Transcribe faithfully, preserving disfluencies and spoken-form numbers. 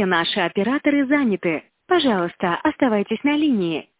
Все наши операторы заняты. Пожалуйста, оставайтесь на линии.